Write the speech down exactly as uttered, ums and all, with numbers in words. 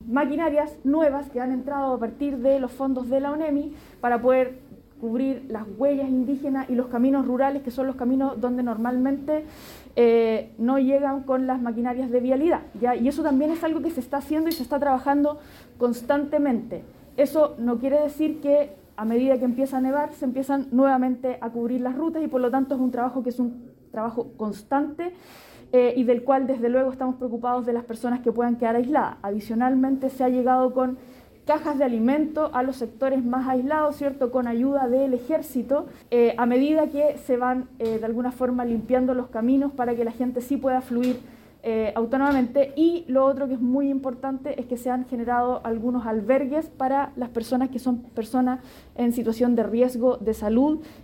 maquinarias nuevas que han entrado a partir de los fondos de la ONEMI para poder cubrir las huellas indígenas y los caminos rurales, que son los caminos donde normalmente eh, no llegan con las maquinarias de vialidad, ¿ya? Y eso también es algo que se está haciendo y se está trabajando constantemente. Eso no quiere decir que a medida que empieza a nevar se empiezan nuevamente a cubrir las rutas, y por lo tanto es un trabajo que es un trabajo constante eh, y del cual desde luego estamos preocupados de las personas que puedan quedar aisladas. Adicionalmente se ha llegado con cajas de alimento a los sectores más aislados, ¿cierto?, con ayuda del ejército, eh, a medida que se van eh, de alguna forma limpiando los caminos para que la gente sí pueda fluir eh, autónomamente. Y lo otro que es muy importante es que se han generado algunos albergues para las personas que son personas en situación de riesgo de salud